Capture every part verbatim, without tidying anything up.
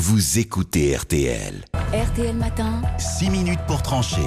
vous écoutez R T L. R T L Matin. six minutes pour trancher.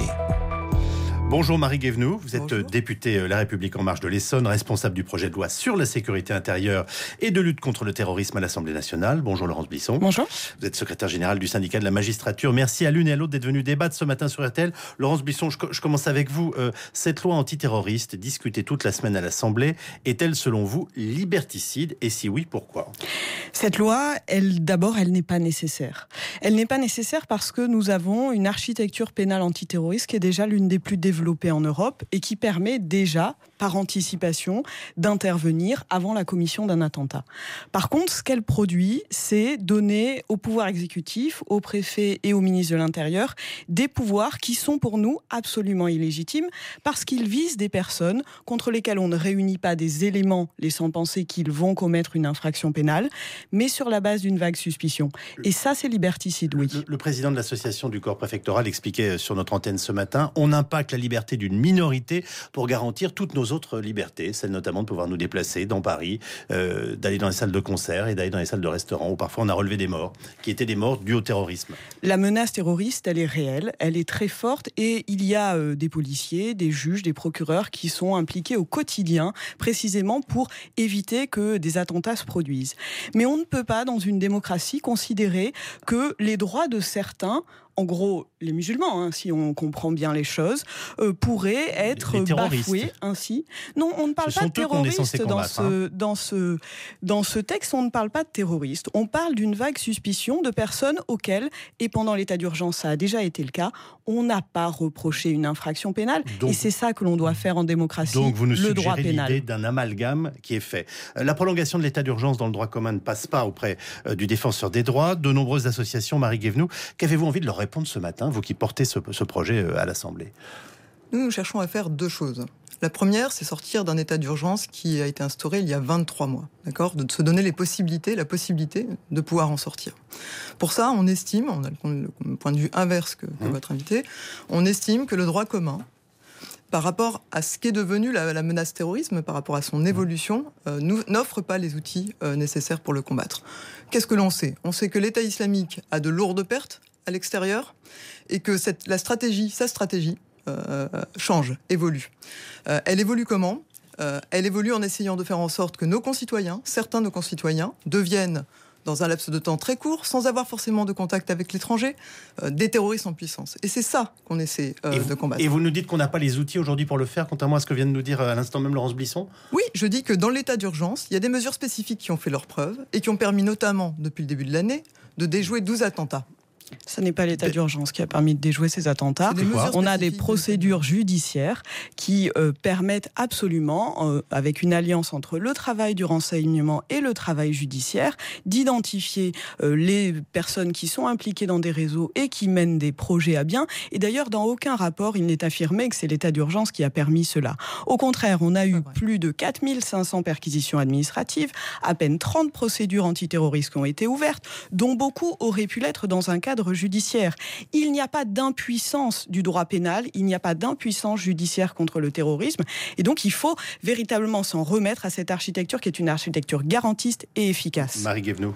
Bonjour Marie Guévenoux, vous êtes Bonjour. députée La République En Marche de l'Essonne, responsable du projet de loi sur la sécurité intérieure et de lutte contre le terrorisme à l'Assemblée nationale. Bonjour Laurence Bisson. Bonjour. Vous êtes secrétaire générale du syndicat de la magistrature. Merci à l'une et à l'autre d'être venus débattre ce matin sur R T L. Laurence Bisson, je, je commence avec vous. Euh, cette loi antiterroriste, discutée toute la semaine à l'Assemblée, est-elle selon vous liberticide? Et si oui, pourquoi? Cette loi, elle, d'abord, elle n'est pas nécessaire. Elle n'est pas nécessaire parce que nous avons une architecture pénale antiterroriste qui est déjà l'une des plus développées en Europe et qui permet déjà, par anticipation, d'intervenir avant la commission d'un attentat. Par contre, ce qu'elle produit, c'est donner au pouvoir exécutif, au préfet et au ministre de l'Intérieur, des pouvoirs qui sont pour nous absolument illégitimes parce qu'ils visent des personnes contre lesquelles on ne réunit pas des éléments laissant penser qu'ils vont commettre une infraction pénale, mais sur la base d'une vague suspicion. Et ça, c'est liberticide, oui. Le, le président de l'association du corps préfectoral expliquait sur notre antenne ce matin, on impacte la liberté d'une minorité pour garantir toutes nos autres libertés, celle notamment de pouvoir nous déplacer dans Paris, euh, d'aller dans les salles de concert et d'aller dans les salles de restaurant où parfois on a relevé des morts, qui étaient des morts dues au terrorisme. La menace terroriste, elle est réelle, elle est très forte et il y a euh, des policiers, des juges, des procureurs qui sont impliqués au quotidien précisément pour éviter que des attentats se produisent. Mais on ne peut pas, dans une démocratie, considérer que les droits de certains, en gros, les musulmans, hein, si on comprend bien les choses, euh, pourraient être bafoués ainsi. Non, on ne parle ce pas de terroristes dans combattre, ce, hein. dans, ce, dans ce texte, on ne parle pas de terroristes. On parle d'une vague suspicion de personnes auxquelles, et pendant l'état d'urgence, ça a déjà été le cas, on n'a pas reproché une infraction pénale. Donc, et c'est ça que l'on doit faire en démocratie, donc vous nous le droit suggérez pénal. l'idée d'un amalgame qui est fait. La prolongation de l'état d'urgence dans le droit commun ne passe pas auprès euh, du défenseur des droits. De nombreuses associations, Marie Guévenoux, qu'avez-vous envie de leur répondre ce matin, vous qui portez ce, ce projet à l'Assemblée? Nous, nous cherchons à faire deux choses. La première, c'est sortir d'un état d'urgence qui a été instauré il y a vingt-trois mois, d'accord, de se donner les possibilités, la possibilité de pouvoir en sortir. Pour ça, on estime, on a le point de vue inverse que, que mmh. votre invité, on estime que le droit commun, par rapport à ce qu'est devenu la, la menace terrorisme, par rapport à son évolution, euh, nous, n'offre pas les outils euh, nécessaires pour le combattre. Qu'est-ce que l'on sait? On sait que l'État islamique a de lourdes pertes à l'extérieur et que cette, la stratégie, sa stratégie, euh, change, évolue. Euh, elle évolue comment? euh, Elle évolue en essayant de faire en sorte que nos concitoyens, certains de nos concitoyens, deviennent, dans un laps de temps très court, sans avoir forcément de contact avec l'étranger, euh, des terroristes en puissance. Et c'est ça qu'on essaie euh, vous, de combattre. Et vous nous dites qu'on n'a pas les outils aujourd'hui pour le faire, contrairement à ce que vient de nous dire à l'instant même Laurence Bisson? Oui, je dis que dans l'état d'urgence, il y a des mesures spécifiques qui ont fait leurs preuves et qui ont permis notamment, depuis le début de l'année, de déjouer douze attentats. Ce n'est pas l'état d'urgence qui a permis de déjouer ces attentats. On a des procédures judiciaires qui euh, permettent absolument, euh, avec une alliance entre le travail du renseignement et le travail judiciaire, d'identifier euh, les personnes qui sont impliquées dans des réseaux et qui mènent des projets à bien. Et d'ailleurs, dans aucun rapport, il n'est affirmé que c'est l'état d'urgence qui a permis cela. Au contraire, on a eu plus de quatre mille cinq cents perquisitions administratives, à peine trente procédures antiterroristes qui ont été ouvertes, dont beaucoup auraient pu l'être dans un cadre judiciaire. Il n'y a pas d'impuissance du droit pénal, il n'y a pas d'impuissance judiciaire contre le terrorisme, et donc il faut véritablement s'en remettre à cette architecture qui est une architecture garantiste et efficace. Marie Guévenoux.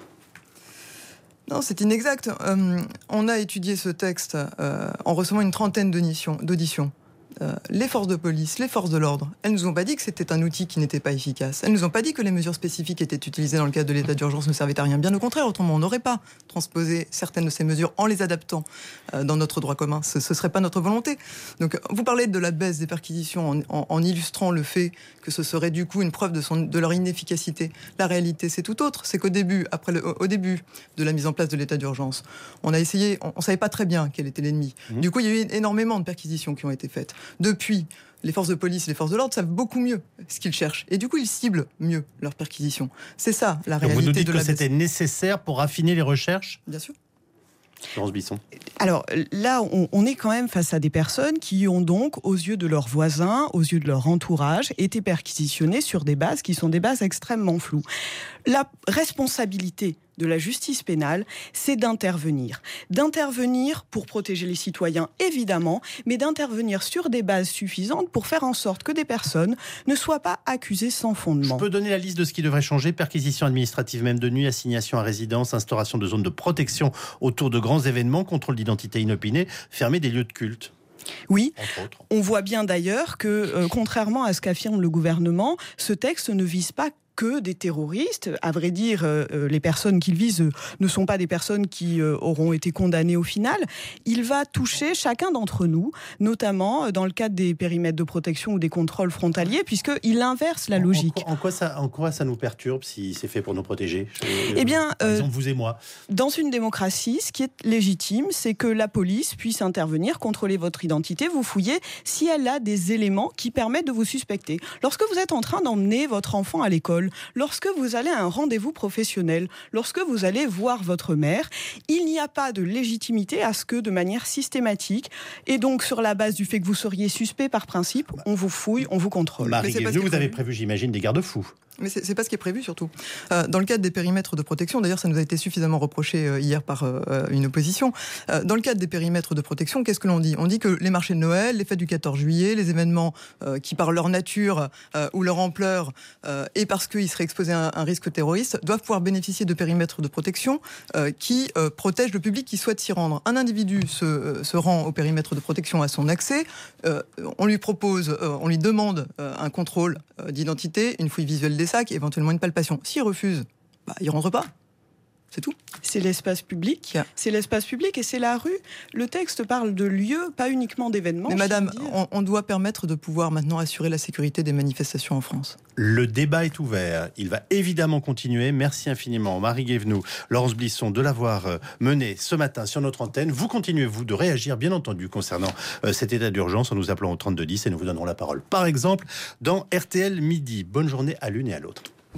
Non, c'est inexact. Euh, on a étudié ce texte euh, en recevant une trentaine d'auditions. Euh, les forces de police, les forces de l'ordre, elles nous ont pas dit que c'était un outil qui n'était pas efficace. Elles nous ont pas dit que les mesures spécifiques étaient utilisées dans le cadre de l'état d'urgence ne servaient à rien. Bien au contraire, autrement on n'aurait pas transposé certaines de ces mesures en les adaptant euh, dans notre droit commun. Ce, ce serait pas notre volonté. Donc, vous parlez de la baisse des perquisitions en, en, en illustrant le fait que ce serait du coup une preuve de, son, de leur inefficacité. La réalité, c'est tout autre. C'est qu'au début, après le, au début de la mise en place de l'état d'urgence, on a essayé, on, on savait pas très bien quel était l'ennemi. Mmh. Du coup, il y a eu énormément de perquisitions qui ont été faites. Depuis, les forces de police et les forces de l'ordre savent beaucoup mieux ce qu'ils cherchent. Et du coup, ils ciblent mieux leurs perquisitions. C'est ça, la réalité de la baisse. Vous nous dites que c'était nécessaire pour affiner les recherches ? Bien sûr. Laurence Bisson. Alors là, on, on est quand même face à des personnes qui ont donc, aux yeux de leurs voisins, aux yeux de leur entourage, été perquisitionnées sur des bases qui sont des bases extrêmement floues. La responsabilité de la justice pénale, c'est d'intervenir. D'intervenir pour protéger les citoyens, évidemment, mais d'intervenir sur des bases suffisantes pour faire en sorte que des personnes ne soient pas accusées sans fondement. Je peux donner la liste de ce qui devrait changer: perquisition administrative même de nuit, assignation à résidence, instauration de zones de protection autour de grands événements, contrôle d'identité inopinée, fermer des lieux de culte. Oui, on voit bien d'ailleurs que, euh, contrairement à ce qu'affirme le gouvernement, ce texte ne vise pas que des terroristes. À vrai dire, euh, les personnes qu'il vise euh, ne sont pas des personnes qui euh, auront été condamnées au final. Il va toucher chacun d'entre nous, notamment euh, dans le cadre des périmètres de protection ou des contrôles frontaliers, puisqu'il inverse la logique. En, en, quoi ça, en quoi ça nous perturbe si c'est fait pour nous protéger ? Je, eh bien, par exemple, euh, vous et moi. Dans une démocratie, ce qui est légitime, c'est que la police puisse intervenir, contrôler votre identité, vous fouiller si elle a des éléments qui permettent de vous suspecter. Lorsque vous êtes en train d'emmener votre enfant à l'école, lorsque vous allez à un rendez-vous professionnel, lorsque vous allez voir votre mère, il n'y a pas de légitimité à ce que, de manière systématique, et donc sur la base du fait que vous seriez suspect par principe, on vous fouille, on vous contrôle. Marie Guévenoux, vous avez prévu, j'imagine, des garde-fous. Mais c'est, c'est pas ce qui est prévu, surtout. Euh, dans le cadre des périmètres de protection, d'ailleurs, ça nous a été suffisamment reproché euh, hier par euh, une opposition. Euh, dans le cadre des périmètres de protection, qu'est-ce que l'on dit ? On dit que les marchés de Noël, les fêtes du quatorze juillet, les événements euh, qui, par leur nature euh, ou leur ampleur, euh, et parce qu'ils seraient exposés à un, un risque terroriste, doivent pouvoir bénéficier de périmètres de protection euh, qui euh, protègent le public qui souhaite s'y rendre. Un individu se, euh, se rend au périmètre de protection à son accès. Euh, on lui propose, euh, on lui demande euh, un contrôle euh, d'identité, une fouille visuelle des sacs, éventuellement une palpation. S'il refuse, bah, il ne rentre pas. C'est tout. C'est l'espace public. Yeah. C'est l'espace public et c'est la rue. Le texte parle de lieux, pas uniquement d'événements. Mais madame, on, on doit permettre de pouvoir maintenant assurer la sécurité des manifestations en France. Le débat est ouvert. Il va évidemment continuer. Merci infiniment, Marie Guévenoux, Laurence Blisson, de l'avoir mené ce matin sur notre antenne. Vous continuez, vous, de réagir, bien entendu, concernant euh, cet état d'urgence en nous appelant au trente-deux dix et nous vous donnerons la parole, par exemple, dans R T L Midi. Bonne journée à l'une et à l'autre.